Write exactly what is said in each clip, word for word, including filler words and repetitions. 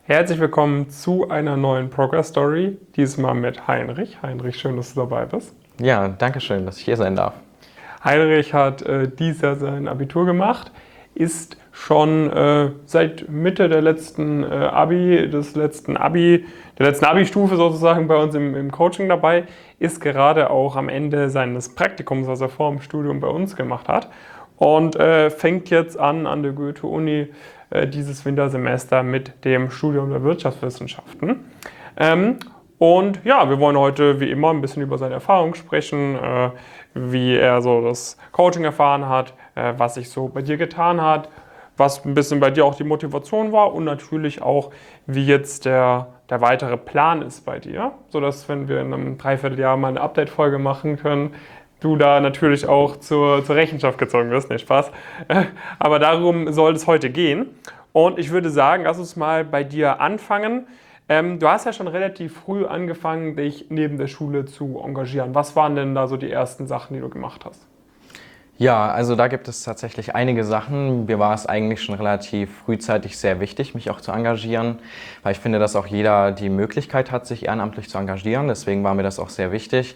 Herzlich willkommen zu einer neuen Progress Story, diesmal mit Heinrich. Heinrich, schön, dass du dabei bist. Ja, danke schön, dass ich hier sein darf. Heinrich hat äh, dieses Jahr sein Abitur gemacht, ist schon äh, seit Mitte der letzten äh, Abi, des letzten Abi, der letzten Abi-Stufe sozusagen bei uns im, im Coaching dabei, ist gerade auch am Ende seines Praktikums, was er vor dem Studium bei uns gemacht hat, und äh, fängt jetzt an an der Goethe-Uni äh, dieses Wintersemester mit dem Studium der Wirtschaftswissenschaften. Ähm, Und ja, wir wollen heute wie immer ein bisschen über seine Erfahrungen sprechen, äh, wie er so das Coaching erfahren hat, äh, was sich so bei dir getan hat, was ein bisschen bei dir auch die Motivation war und natürlich auch, wie jetzt der, der weitere Plan ist bei dir, sodass, wenn wir in einem Dreivierteljahr mal eine Update-Folge machen können, du da natürlich auch zur, zur Rechenschaft gezogen wirst. Nee, Spaß. Aber darum soll es heute gehen. Und ich würde sagen, lass uns mal bei dir anfangen. Ähm, du hast ja schon relativ früh angefangen, dich neben der Schule zu engagieren. Was waren denn da so die ersten Sachen, die du gemacht hast? Ja, also da gibt es tatsächlich einige Sachen. Mir war es eigentlich schon relativ frühzeitig sehr wichtig, mich auch zu engagieren, weil ich finde, dass auch jeder die Möglichkeit hat, sich ehrenamtlich zu engagieren. Deswegen war mir das auch sehr wichtig.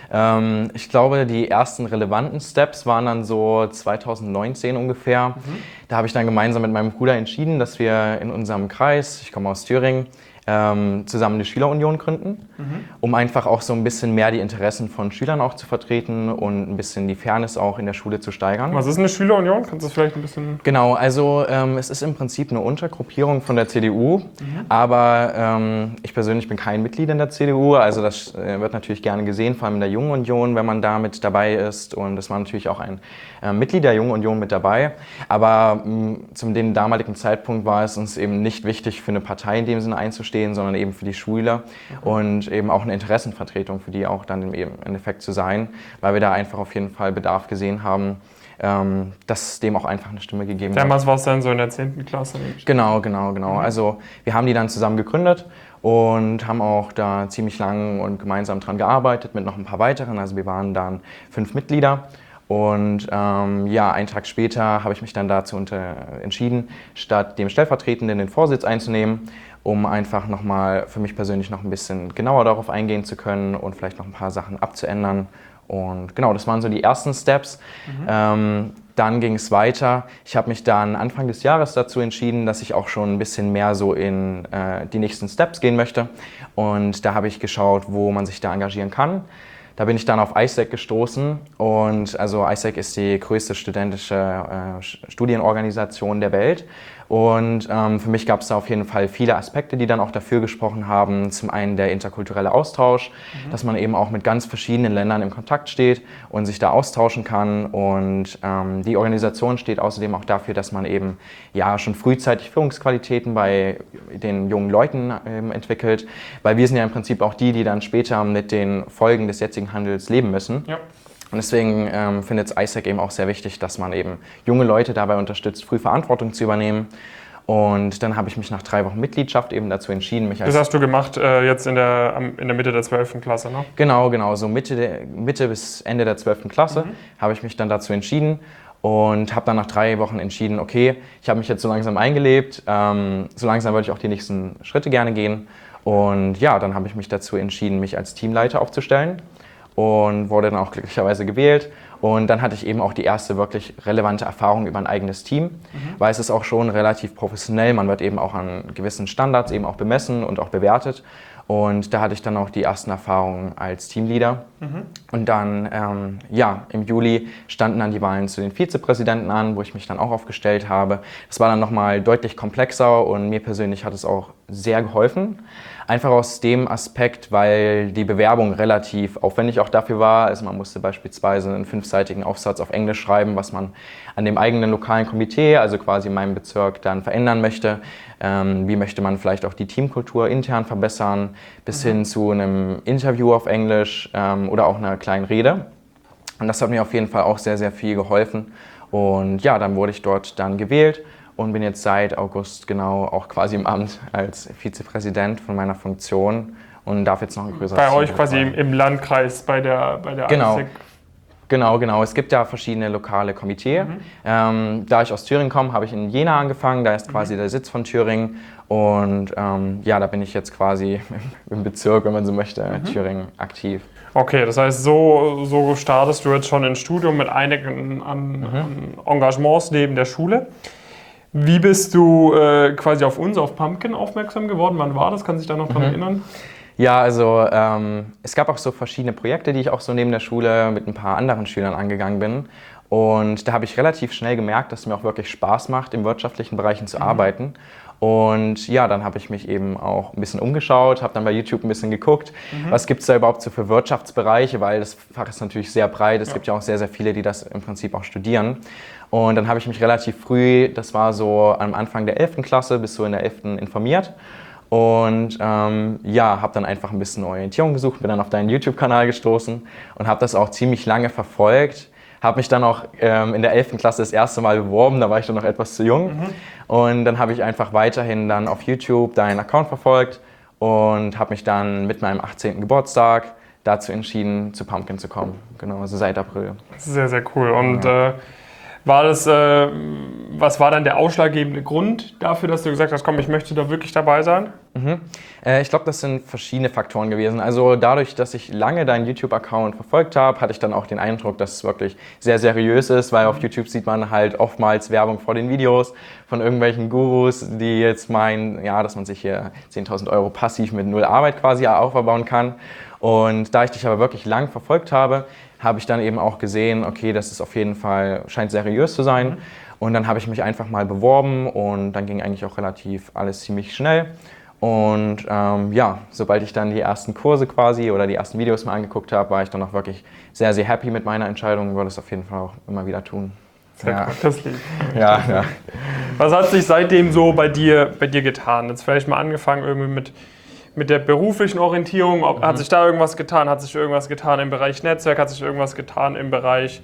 Ähm, ich glaube, die ersten relevanten Steps waren dann so zweitausendneunzehn ungefähr. Mhm. Da habe ich dann gemeinsam mit meinem Bruder entschieden, dass wir in unserem Kreis, ich komme aus Thüringen, Ähm, zusammen eine Schülerunion gründen, mhm. um einfach auch so ein bisschen mehr die Interessen von Schülern auch zu vertreten und ein bisschen die Fairness auch in der Schule zu steigern. Was ist eine Schülerunion? Kannst du das vielleicht ein bisschen... Genau, also ähm, es ist im Prinzip eine Untergruppierung von der C D U, mhm. aber ähm, ich persönlich bin kein Mitglied in der C D U, also das äh, wird natürlich gerne gesehen, vor allem in der Jungen Union, wenn man da mit dabei ist, und es war natürlich auch ein äh, Mitglied der Jungen Union mit dabei, aber mh, zum dem damaligen Zeitpunkt war es uns eben nicht wichtig, für eine Partei in dem Sinne einzustehen, sondern eben für die Schüler, mhm. und eben auch eine Interessenvertretung für die auch dann im Endeffekt zu sein, weil wir da einfach auf jeden Fall Bedarf gesehen haben, ähm, dass dem auch einfach eine Stimme gegeben wird. Damals war es dann so in der zehnten Klasse? Genau, genau, genau. Mhm. Also wir haben die dann zusammen gegründet und haben auch da ziemlich lang und gemeinsam dran gearbeitet mit noch ein paar weiteren. Also wir waren dann fünf Mitglieder. Und ähm, ja, einen Tag später habe ich mich dann dazu unter, entschieden, statt dem Stellvertretenden den Vorsitz einzunehmen, um einfach nochmal für mich persönlich noch ein bisschen genauer darauf eingehen zu können und vielleicht noch ein paar Sachen abzuändern. Und genau, das waren so die ersten Steps. Mhm. Ähm, dann ging es weiter. Ich habe mich dann Anfang des Jahres dazu entschieden, dass ich auch schon ein bisschen mehr so in äh, die nächsten Steps gehen möchte. Und da habe ich geschaut, wo man sich da engagieren kann. Da bin ich dann auf I S E C gestoßen, und also I S E C ist die größte studentische äh, Studienorganisation der Welt, und ähm, für mich gab es da auf jeden Fall viele Aspekte, die dann auch dafür gesprochen haben. Zum einen der interkulturelle Austausch, mhm. dass man eben auch mit ganz verschiedenen Ländern im Kontakt steht und sich da austauschen kann, und ähm, die Organisation steht außerdem auch dafür, dass man eben ja schon frühzeitig Führungsqualitäten bei den jungen Leuten ähm, entwickelt, weil wir sind ja im Prinzip auch die, die dann später mit den Folgen des jetzigen Handels leben müssen. Ja. Und deswegen ähm, findet I S E C eben auch sehr wichtig, dass man eben junge Leute dabei unterstützt, früh Verantwortung zu übernehmen. Und dann habe ich mich nach drei Wochen Mitgliedschaft eben dazu entschieden, mich als... Das hast du gemacht äh, jetzt in der, in der Mitte der zwölften Klasse, ne? Genau, genau. So Mitte, der, Mitte bis Ende der zwölften Klasse mhm. habe ich mich dann dazu entschieden und habe dann nach drei Wochen entschieden, okay, ich habe mich jetzt so langsam eingelebt, ähm, so langsam würde ich auch die nächsten Schritte gerne gehen. Und ja, dann habe ich mich dazu entschieden, mich als Teamleiter aufzustellen. Und wurde dann auch glücklicherweise gewählt. Und dann hatte ich eben auch die erste wirklich relevante Erfahrung über ein eigenes Team, mhm. weil es ist auch schon relativ professionell. Man wird eben auch an gewissen Standards eben auch bemessen und auch bewertet. Und da hatte ich dann auch die ersten Erfahrungen als Teamleader. Mhm. Und dann, ähm, ja, im Juli standen dann die Wahlen zu den Vizepräsidenten an, wo ich mich dann auch aufgestellt habe. Das war dann nochmal deutlich komplexer, und mir persönlich hat es auch sehr geholfen. Einfach aus dem Aspekt, weil die Bewerbung relativ aufwendig auch dafür war. Also man musste beispielsweise einen fünfseitigen Aufsatz auf Englisch schreiben, was man an dem eigenen lokalen Komitee, also quasi in meinem Bezirk, dann verändern möchte. Ähm, wie möchte man vielleicht auch die Teamkultur intern verbessern, bis mhm. hin zu einem Interview auf Englisch ähm, oder auch einer kleinen Rede. Und das hat mir auf jeden Fall auch sehr, sehr viel geholfen. Und ja, dann wurde ich dort dann gewählt und bin jetzt seit August genau auch quasi im Amt als Vizepräsident von meiner Funktion und darf jetzt noch ein größeres... Bei euch quasi im, im Landkreis, bei der, bei der genau. I S E C. Genau, genau. Es gibt ja verschiedene lokale Komitee. Mhm. Ähm, da ich aus Thüringen komme, habe ich in Jena angefangen. Da ist quasi mhm. der Sitz von Thüringen. Und ähm, ja, da bin ich jetzt quasi im Bezirk, wenn man so möchte, mhm. Thüringen aktiv. Okay, das heißt, so, so startest du jetzt schon ins Studium mit einigen an, mhm. an Engagements neben der Schule. Wie bist du äh, quasi auf uns, auf Pumpkin aufmerksam geworden? Wann war das? Kannst du dich da noch dran mhm. erinnern? Ja, also ähm, es gab auch so verschiedene Projekte, die ich auch so neben der Schule mit ein paar anderen Schülern angegangen bin. Und da habe ich relativ schnell gemerkt, dass es mir auch wirklich Spaß macht, in wirtschaftlichen Bereichen zu mhm. arbeiten. Und ja, dann habe ich mich eben auch ein bisschen umgeschaut, habe dann bei YouTube ein bisschen geguckt, mhm. was gibt es da überhaupt so für Wirtschaftsbereiche, weil das Fach ist natürlich sehr breit. Es ja. gibt ja auch sehr, sehr viele, die das im Prinzip auch studieren. Und dann habe ich mich relativ früh, das war so am Anfang der elften Klasse, bis so in der elften informiert. Und ähm, ja, habe dann einfach ein bisschen Orientierung gesucht, bin dann auf deinen YouTube-Kanal gestoßen und habe das auch ziemlich lange verfolgt. Habe mich dann auch ähm, in der elften Klasse das erste Mal beworben, da war ich dann noch etwas zu jung. Mhm. Und dann habe ich einfach weiterhin dann auf YouTube deinen Account verfolgt und habe mich dann mit meinem achtzehnten Geburtstag dazu entschieden, zu Pumpkin zu kommen. Genau, also seit April. Sehr, sehr cool. Und ja. äh, war das, äh, was war dann der ausschlaggebende Grund dafür, dass du gesagt hast, komm, ich möchte da wirklich dabei sein? Mhm. Äh, ich glaube, das sind verschiedene Faktoren gewesen. Also dadurch, dass ich lange deinen YouTube-Account verfolgt habe, hatte ich dann auch den Eindruck, dass es wirklich sehr seriös ist, weil auf YouTube sieht man halt oftmals Werbung vor den Videos von irgendwelchen Gurus, die jetzt meinen, ja, dass man sich hier zehntausend Euro passiv mit null Arbeit quasi aufbauen kann. Und da ich dich aber wirklich lang verfolgt habe, habe ich dann eben auch gesehen, okay, das ist auf jeden Fall, scheint seriös zu sein. Mhm. Und dann habe ich mich einfach mal beworben und dann ging eigentlich auch relativ alles ziemlich schnell. Und ähm, ja, sobald ich dann die ersten Kurse quasi oder die ersten Videos mal angeguckt habe, war ich dann auch wirklich sehr, sehr happy mit meiner Entscheidung und würde es auf jeden Fall auch immer wieder tun. Sehr ja. gut, das lieb. Ja, ja. Was hat sich seitdem so bei dir, bei dir getan? Jetzt vielleicht mal angefangen irgendwie mit Mit der beruflichen Orientierung, ob, mhm. hat sich da irgendwas getan? Hat sich irgendwas getan im Bereich Netzwerk? Hat sich irgendwas getan im Bereich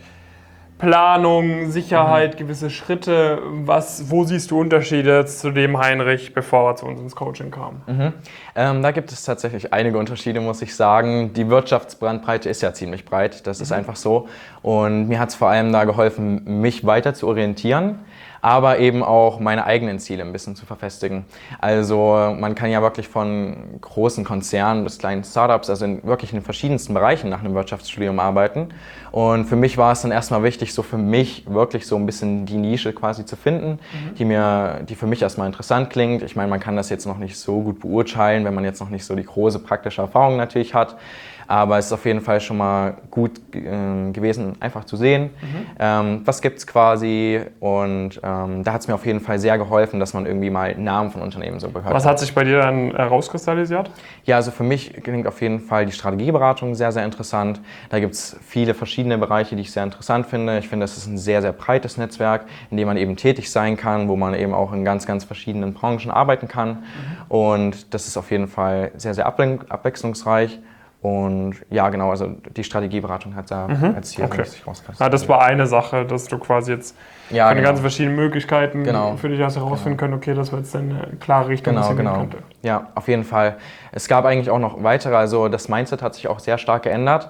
Planung, Sicherheit, mhm. gewisse Schritte? Was, wo siehst du Unterschiede zu dem Heinrich, bevor er zu uns ins Coaching kam? Mhm. Ähm, da gibt es tatsächlich einige Unterschiede, muss ich sagen. Die Wirtschaftsbrandbreite ist ja ziemlich breit, das ist mhm. einfach so. Und mir hat es vor allem da geholfen, mich weiter zu orientieren, aber eben auch meine eigenen Ziele ein bisschen zu verfestigen. Also man kann ja wirklich von großen Konzernen bis kleinen Startups, also in wirklich in den verschiedensten Bereichen nach einem Wirtschaftsstudium arbeiten. Und für mich war es dann erstmal wichtig, so für mich wirklich so ein bisschen die Nische quasi zu finden, mhm. die mir, die für mich erstmal interessant klingt. Ich meine, man kann das jetzt noch nicht so gut beurteilen, wenn man jetzt noch nicht so die große praktische Erfahrung natürlich hat. Aber es ist auf jeden Fall schon mal gut äh, gewesen, einfach zu sehen, mhm. ähm, was gibt es quasi. Und ähm, da hat es mir auf jeden Fall sehr geholfen, dass man irgendwie mal Namen von Unternehmen so gehört hat. Was hat sich bei dir dann herauskristallisiert? Ja, also für mich klingt auf jeden Fall die Strategieberatung sehr, sehr interessant. Da gibt es viele verschiedene Bereiche, die ich sehr interessant finde. Ich finde, es ist ein sehr, sehr breites Netzwerk, in dem man eben tätig sein kann, wo man eben auch in ganz, ganz verschiedenen Branchen arbeiten kann. Mhm. Und das ist auf jeden Fall sehr, sehr abwechslungsreich. Und ja, genau, also die Strategieberatung hat da mhm. als Ziel okay. richtig rausgekommen. Ja, das war eine Sache, dass du quasi jetzt ja, von den genau. ganzen verschiedenen Möglichkeiten genau. für dich hast herausfinden genau. können, okay, das war jetzt eine klare Richtung, genau, was genau. könnte. Ja, auf jeden Fall. Es gab eigentlich auch noch weitere, also das Mindset hat sich auch sehr stark geändert.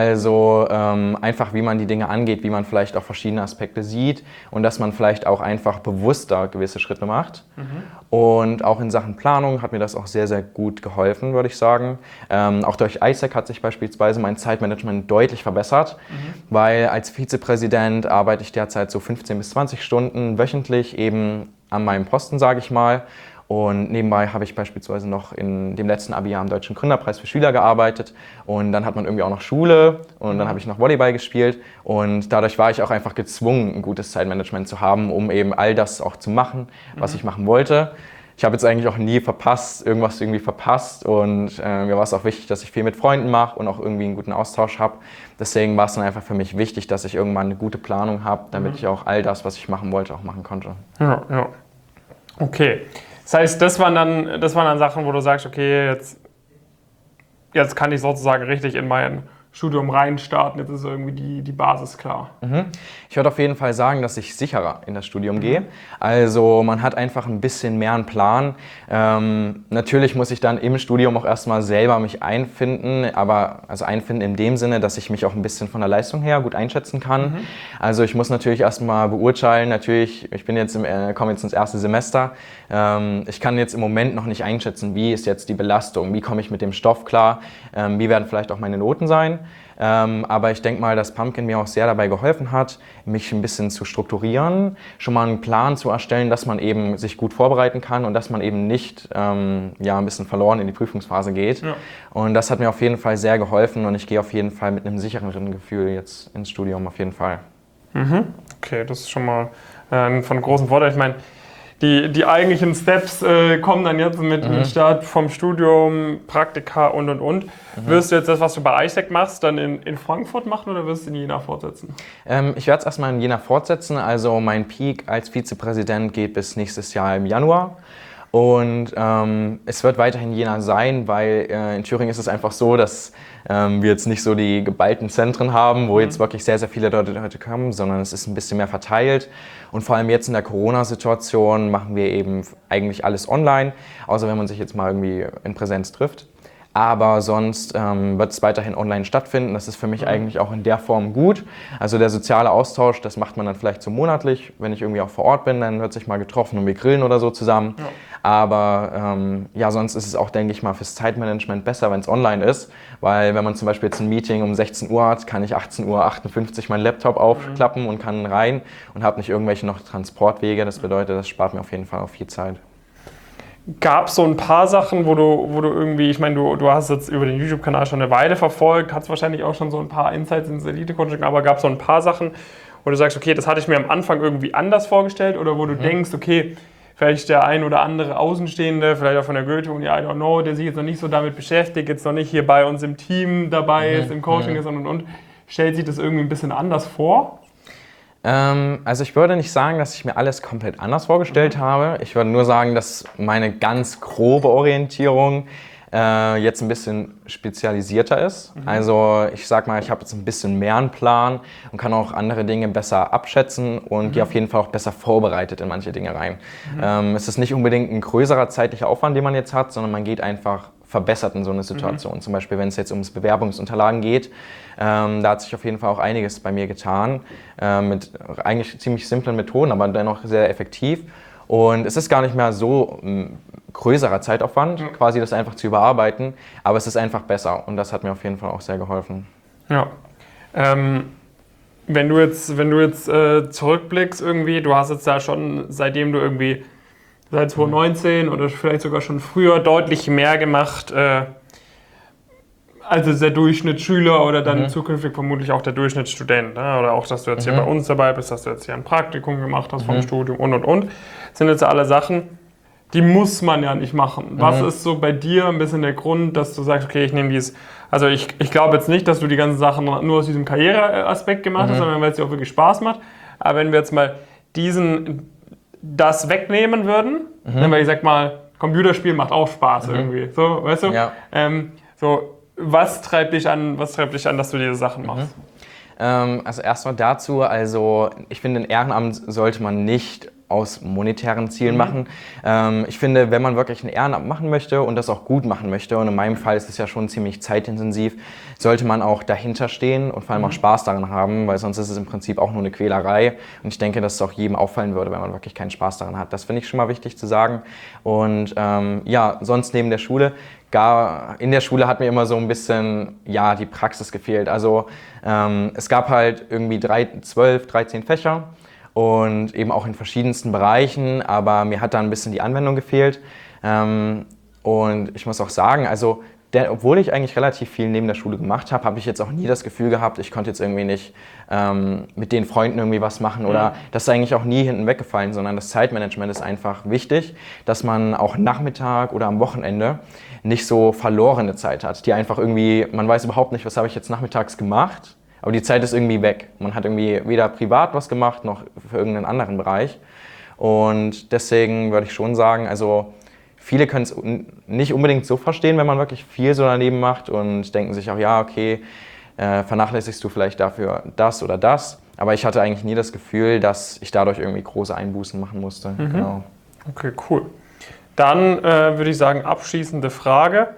Also ähm, einfach, wie man die Dinge angeht, wie man vielleicht auch verschiedene Aspekte sieht und dass man vielleicht auch einfach bewusster gewisse Schritte macht. Mhm. Und auch in Sachen Planung hat mir das auch sehr, sehr gut geholfen, würde ich sagen. Ähm, auch durch I S E C hat sich beispielsweise mein Zeitmanagement deutlich verbessert, mhm. weil als Vizepräsident arbeite ich derzeit so fünfzehn bis zwanzig Stunden wöchentlich eben an meinem Posten, sage ich mal. Und nebenbei habe ich beispielsweise noch in dem letzten Abi-Jahr am Deutschen Gründerpreis für Schüler gearbeitet. Und dann hat man irgendwie auch noch Schule und dann habe ich noch Volleyball gespielt. Und dadurch war ich auch einfach gezwungen, ein gutes Zeitmanagement zu haben, um eben all das auch zu machen, was mhm. ich machen wollte. Ich habe jetzt eigentlich auch nie verpasst, irgendwas irgendwie verpasst. Und äh, mir war es auch wichtig, dass ich viel mit Freunden mache und auch irgendwie einen guten Austausch habe. Deswegen war es dann einfach für mich wichtig, dass ich irgendwann eine gute Planung habe, damit mhm. ich auch all das, was ich machen wollte, auch machen konnte. Ja, ja. Okay. Das heißt, das waren dann, das waren dann Sachen, wo du sagst, okay, jetzt, jetzt kann ich sozusagen richtig in mein Studium reinstarten, jetzt ist irgendwie die, die Basis klar? Mhm. Ich würde auf jeden Fall sagen, dass ich sicherer in das Studium gehe. Also man hat einfach ein bisschen mehr einen Plan. Ähm, natürlich muss ich dann im Studium auch erstmal selber mich einfinden, aber also einfinden in dem Sinne, dass ich mich auch ein bisschen von der Leistung her gut einschätzen kann. Mhm. Also ich muss natürlich erstmal beurteilen, natürlich, ich bin jetzt im, äh, komme jetzt ins erste Semester. Ähm, ich kann jetzt im Moment noch nicht einschätzen, wie ist jetzt die Belastung, wie komme ich mit dem Stoff klar, ähm, wie werden vielleicht auch meine Noten sein. Ähm, aber ich denke mal, dass Pumpkin mir auch sehr dabei geholfen hat, mich ein bisschen zu strukturieren, schon mal einen Plan zu erstellen, dass man eben sich gut vorbereiten kann und dass man eben nicht ähm, ja, ein bisschen verloren in die Prüfungsphase geht. Ja. Und das hat mir auf jeden Fall sehr geholfen und ich gehe auf jeden Fall mit einem sicheren Gefühl jetzt ins Studium, auf jeden Fall. Mhm. Okay, das ist schon mal äh, von großem Vorteil. Ich meine, Die, die eigentlichen Steps äh, kommen dann jetzt mit dem mhm. Start vom Studium, Praktika und und und. Mhm. Wirst du jetzt das, was du bei ISEC machst, dann in, in Frankfurt machen oder wirst du in Jena fortsetzen? Ähm, ich werde es erstmal in Jena fortsetzen. Also mein Peak als Vizepräsident geht bis nächstes Jahr im Januar. Und ähm, es wird weiterhin Jena sein, weil äh, in Thüringen ist es einfach so, dass ähm, wir jetzt nicht so die geballten Zentren haben, wo mhm. jetzt wirklich sehr, sehr viele Leute kommen, sondern es ist ein bisschen mehr verteilt. Und vor allem jetzt in der Corona-Situation machen wir eben eigentlich alles online, außer wenn man sich jetzt mal irgendwie in Präsenz trifft. Aber sonst ähm, wird es weiterhin online stattfinden. Das ist für mich mhm. eigentlich auch in der Form gut. Also der soziale Austausch, das macht man dann vielleicht so monatlich. Wenn ich irgendwie auch vor Ort bin, dann wird sich mal getroffen und wir grillen oder so zusammen. Ja. Aber ähm, ja, sonst ist es auch, denke ich mal, fürs Zeitmanagement besser, wenn es online ist. Weil wenn man zum Beispiel jetzt ein Meeting um sechzehn Uhr hat, kann ich achtzehn Uhr achtundfünfzig meinen Laptop aufklappen mhm. und kann rein und habe nicht irgendwelche noch Transportwege. Das bedeutet, das spart mir auf jeden Fall auch viel Zeit. Gab es so ein paar Sachen, wo du, wo du irgendwie, ich meine, du, du hast jetzt über den YouTube-Kanal schon eine Weile verfolgt, hast wahrscheinlich auch schon so ein paar Insights ins Elite-Coaching, aber gab es so ein paar Sachen, wo du sagst, okay, das hatte ich mir am Anfang irgendwie anders vorgestellt oder wo du mhm. denkst, okay, vielleicht der ein oder andere Außenstehende, vielleicht auch von der Goethe-Uni, I don't know, der sich jetzt noch nicht so damit beschäftigt, jetzt noch nicht hier bei uns im Team dabei mhm. ist, im Coaching mhm. ist und und und, stellt sich das irgendwie ein bisschen anders vor? Ähm, also ich würde nicht sagen, dass ich mir alles komplett anders vorgestellt mhm. habe. Ich würde nur sagen, dass meine ganz grobe Orientierung äh, jetzt ein bisschen spezialisierter ist. Mhm. Also ich sag mal, ich habe jetzt ein bisschen mehr einen Plan und kann auch andere Dinge besser abschätzen und mhm. gehe auf jeden Fall auch besser vorbereitet in manche Dinge rein. Mhm. Ähm, es ist nicht unbedingt ein größerer zeitlicher Aufwand, den man jetzt hat, sondern man geht einfach verbessert in so eine Situation. Mhm. Zum Beispiel, wenn es jetzt ums Bewerbungsunterlagen geht, ähm, da hat sich auf jeden Fall auch einiges bei mir getan, äh, mit eigentlich ziemlich simplen Methoden, aber dennoch sehr effektiv. Und es ist gar nicht mehr so ein größerer Zeitaufwand, mhm. quasi das einfach zu überarbeiten, aber es ist einfach besser und das hat mir auf jeden Fall auch sehr geholfen. Ja. Ähm, wenn du jetzt, wenn du jetzt äh, zurückblickst irgendwie, du hast jetzt da schon, seitdem du irgendwie seit zwanzig neunzehn oder vielleicht sogar schon früher deutlich mehr gemacht, äh, als der Durchschnittsschüler oder dann mhm. zukünftig vermutlich auch der Durchschnittsstudent. Ne? Oder auch, dass du jetzt mhm. hier bei uns dabei bist, dass du jetzt hier ein Praktikum gemacht hast mhm. vom Studium und und und. Das sind jetzt alle Sachen, die muss man ja nicht machen. Mhm. Was ist so bei dir ein bisschen der Grund, dass du sagst, okay, ich nehme dies. Also ich, ich glaube jetzt nicht, dass du die ganzen Sachen nur aus diesem Karriereaspekt gemacht mhm. hast, sondern weil es dir auch wirklich Spaß macht. Aber wenn wir jetzt mal diesen das wegnehmen würden, mhm. weil ich sag mal, Computerspiel macht auch Spaß mhm. irgendwie, so, weißt du? Ja. Ähm, so, was treibt dich an, was treibt dich an, dass du diese Sachen machst? Mhm. Ähm, also erstmal dazu, also ich finde, ein Ehrenamt sollte man nicht aus monetären Zielen mhm. machen. Ähm, ich finde, wenn man wirklich ein Ehrenamt machen möchte und das auch gut machen möchte, und in meinem Fall ist es ja schon ziemlich zeitintensiv, sollte man auch dahinter stehen und vor allem mhm. auch Spaß daran haben, weil sonst ist es im Prinzip auch nur eine Quälerei. Und ich denke, dass es auch jedem auffallen würde, wenn man wirklich keinen Spaß daran hat. Das finde ich schon mal wichtig zu sagen. Und ähm, ja, sonst neben der Schule, gar in der Schule hat mir immer so ein bisschen ja, die Praxis gefehlt. Also ähm, es gab halt irgendwie drei, zwölf, dreizehn Fächer. Und eben auch in verschiedensten Bereichen, aber mir hat da ein bisschen die Anwendung gefehlt. Ähm, und ich muss auch sagen, also der, obwohl ich eigentlich relativ viel neben der Schule gemacht habe, habe ich jetzt auch nie das Gefühl gehabt, ich konnte jetzt irgendwie nicht ähm, mit den Freunden irgendwie was machen oder ja. das ist eigentlich auch nie hinten weggefallen, sondern das Zeitmanagement ist einfach wichtig, dass man auch Nachmittag oder am Wochenende nicht so verlorene Zeit hat, die einfach irgendwie, man weiß überhaupt nicht, was habe ich jetzt nachmittags gemacht. Aber die Zeit ist irgendwie weg. Man hat irgendwie weder privat was gemacht, noch für irgendeinen anderen Bereich. Und deswegen würde ich schon sagen, also viele können es nicht unbedingt so verstehen, wenn man wirklich viel so daneben macht und denken sich auch, ja, okay, äh, vernachlässigst du vielleicht dafür das oder das. Aber ich hatte eigentlich nie das Gefühl, dass ich dadurch irgendwie große Einbußen machen musste. Mhm. Genau. Okay, cool. Dann äh, würde ich sagen, abschließende Frage.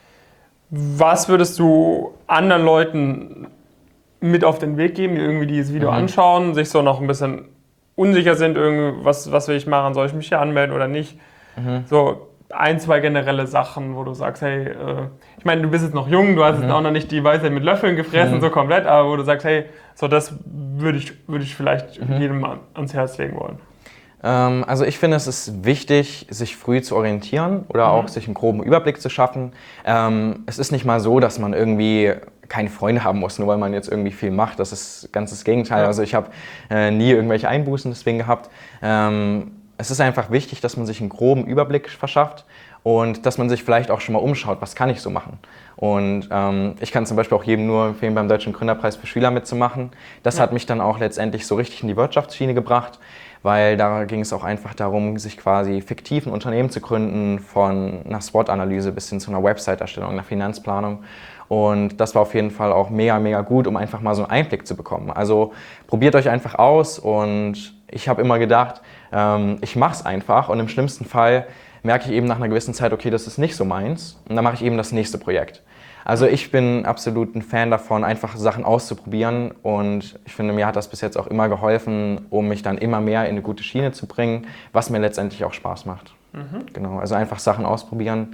Was würdest du anderen Leuten mit auf den Weg geben, die irgendwie dieses Video mhm. anschauen, sich so noch ein bisschen unsicher sind, irgendwie, was, was will ich machen, soll ich mich hier anmelden oder nicht? Mhm. So ein, zwei generelle Sachen, wo du sagst, hey, äh, ich meine, du bist jetzt noch jung, du hast mhm. jetzt auch noch nicht die Weisheit mit Löffeln gefressen, mhm. so komplett, aber wo du sagst, hey, so das würde ich, würd ich vielleicht mhm. jedem ans Herz legen wollen. Ähm, also ich finde, es ist wichtig, sich früh zu orientieren oder mhm. auch sich einen groben Überblick zu schaffen. Ähm, es ist nicht mal so, dass man irgendwie keine Freunde haben muss, nur weil man jetzt irgendwie viel macht. Das ist ganz das Gegenteil. Ja. Also ich habe äh, nie irgendwelche Einbußen deswegen gehabt. Ähm, es ist einfach wichtig, dass man sich einen groben Überblick verschafft und dass man sich vielleicht auch schon mal umschaut, was kann ich so machen. Und ähm, ich kann zum Beispiel auch jedem nur empfehlen, beim Deutschen Gründerpreis für Schüler mitzumachen. Das ja. hat mich dann auch letztendlich so richtig in die Wirtschaftsschiene gebracht, weil da ging es auch einfach darum, sich quasi fiktiv ein Unternehmen zu gründen, von einer SWOT-Analyse bis hin zu einer Website-Erstellung, einer Finanzplanung. Und das war auf jeden Fall auch mega, mega gut, um einfach mal so einen Einblick zu bekommen. Also probiert euch einfach aus und ich habe immer gedacht, ähm, ich mache es einfach und im schlimmsten Fall merke ich eben nach einer gewissen Zeit, okay, das ist nicht so meins und dann mache ich eben das nächste Projekt. Also ich bin absolut ein Fan davon, einfach Sachen auszuprobieren und ich finde, mir hat das bis jetzt auch immer geholfen, um mich dann immer mehr in eine gute Schiene zu bringen, was mir letztendlich auch Spaß macht. Mhm. Genau, also einfach Sachen ausprobieren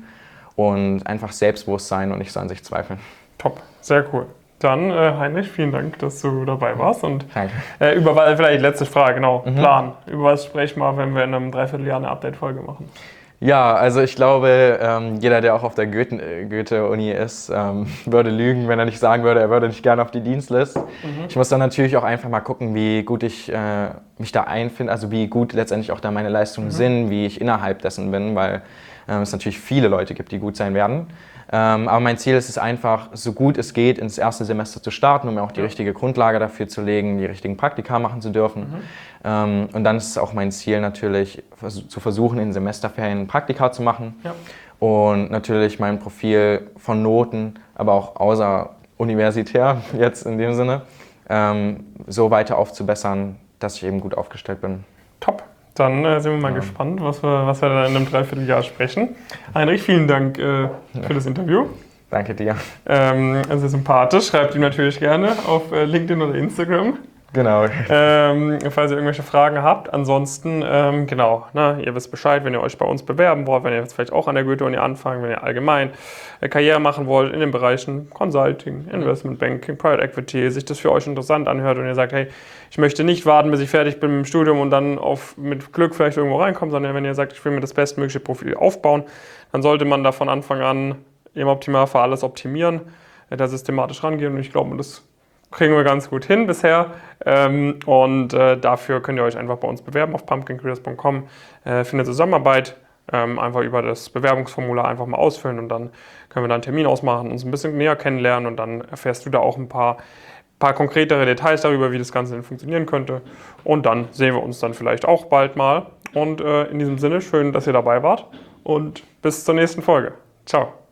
und einfach selbstbewusst sein und nicht so an sich zweifeln. Top, sehr cool. Dann, äh, Heinrich, vielen Dank, dass du dabei warst. Und Danke. Äh, über, vielleicht letzte Frage, genau, mhm. Plan. Über was sprechen wir, wenn wir in einem Dreivierteljahr eine Update-Folge machen? Ja, also ich glaube, ähm, jeder, der auch auf der Goethe, Goethe-Uni ist, ähm, würde lügen, wenn er nicht sagen würde, er würde nicht gerne auf die Dienstlist. Mhm. Ich muss dann natürlich auch einfach mal gucken, wie gut ich äh, mich da einfinde, also wie gut letztendlich auch da meine Leistungen mhm. sind, wie ich innerhalb dessen bin, weil ähm, es natürlich viele Leute gibt, die gut sein werden. Ähm, aber mein Ziel ist es einfach, so gut es geht, ins erste Semester zu starten, um mir auch die ja. richtige Grundlage dafür zu legen, die richtigen Praktika machen zu dürfen. Mhm. Ähm, und dann ist es auch mein Ziel natürlich, vers- zu versuchen, in Semesterferien Praktika zu machen. Ja. Und natürlich mein Profil von Noten, aber auch außeruniversitär jetzt in dem Sinne, ähm, so weiter aufzubessern, dass ich eben gut aufgestellt bin. Top. Dann äh, sind wir mal ja. gespannt, was wir, was wir da in einem Dreivierteljahr sprechen. Heinrich, vielen Dank äh, für das Interview. Danke dir. Ähm, also sympathisch. Schreibt ihm natürlich gerne auf äh, LinkedIn oder Instagram. Genau. Ähm, falls ihr irgendwelche Fragen habt. Ansonsten, ähm, genau, ne, ihr wisst Bescheid, wenn ihr euch bei uns bewerben wollt, wenn ihr jetzt vielleicht auch an der Goethe-Uni anfangen, wenn ihr allgemein äh, Karriere machen wollt in den Bereichen Consulting, Investment Banking, Private Equity, sich das für euch interessant anhört und ihr sagt, hey, ich möchte nicht warten, bis ich fertig bin mit dem Studium und dann auf, mit Glück vielleicht irgendwo reinkommen, sondern wenn ihr sagt, ich will mir das bestmögliche Profil aufbauen, dann sollte man da von Anfang an im Optimalfall alles optimieren, äh, da systematisch rangehen und ich glaube, das kriegen wir ganz gut hin bisher ähm, und äh, dafür könnt ihr euch einfach bei uns bewerben auf pumpkin careers punkt com, äh, findet Zusammenarbeit, ähm, einfach über das Bewerbungsformular einfach mal ausfüllen und dann können wir da einen Termin ausmachen, uns ein bisschen näher kennenlernen und dann erfährst du da auch ein paar, paar konkretere Details darüber, wie das Ganze denn funktionieren könnte und dann sehen wir uns dann vielleicht auch bald mal und äh, in diesem Sinne, schön, dass ihr dabei wart und bis zur nächsten Folge. Ciao.